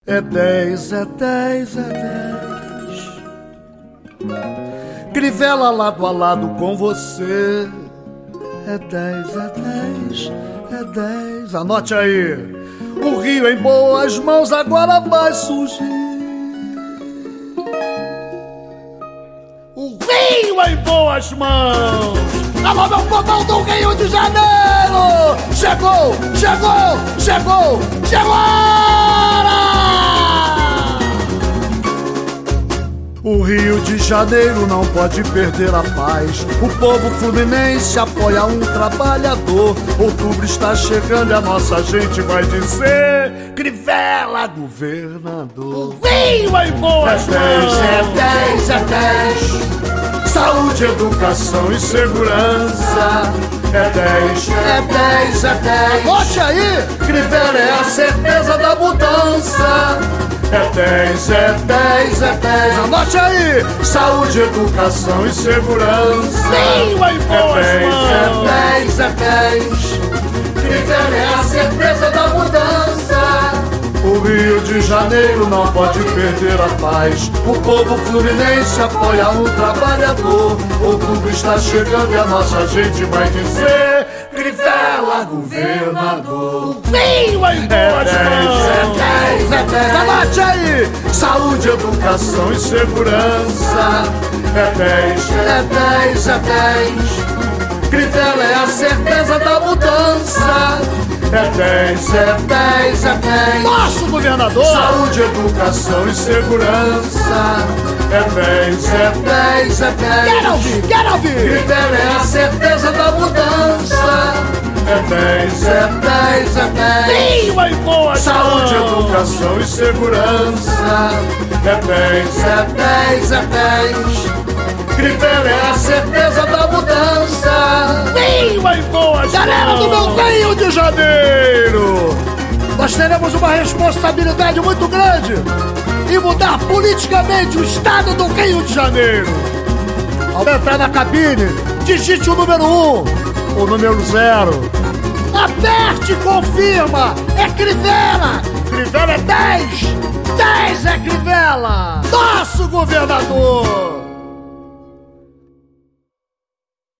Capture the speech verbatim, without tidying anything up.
É dez, é dez, é dez. Crivella lado a lado com você. É dez, é dez, é dez. Anote aí. O Rio em boas mãos agora vai surgir. O Rio em boas mãos. Alô, meu povão do Rio de Janeiro. Chegou, chegou, chegou, chegou a hora! O Rio de Janeiro não pode perder a paz. O povo fluminense apoia um trabalhador. Outubro está chegando e a nossa gente vai dizer: Crivella, governador. O Rio em boas mãos. É dez, é dez. Saúde, educação e segurança. É dez, é dez, é dez. Anote aí. Crivella é a certeza da mudança. É dez, é dez, é dez. Anote aí. Saúde, educação e segurança. Rio em boas É mãos. dez, é dez. Crivella é a certeza da mudança. O Rio de Janeiro não pode perder a paz. O povo fluminense apoia um trabalhador. Outubro está chegando e a nossa gente vai dizer: Crivella, governador. Rio em boas mãos. É dez, é dez. Anote aí. Saúde, educação e segurança. É dez, é dez, é dez. Crivella é a certeza da mudança. É dez, é dez, é dez. Nosso governador. Saúde, educação e segurança. É dez, é dez, é dez. Quero ouvir, quero ouvir. Crivella é a certeza da mudança. É dez, é dez, é dez. Rio em boas Saúde, mãos. educação e segurança. É dez, é dez, é dez. Crivella é a certeza da mudança. Rio em boas Galera do meu Rio de Janeiro, Nós teremos uma responsabilidade muito grande em mudar politicamente o estado do Rio de Janeiro. Ao entrar na cabine, digite o número um, o número zero. Aperte e confirma. É Crivella. Crivella é dez. dez é Crivella. Nosso governador.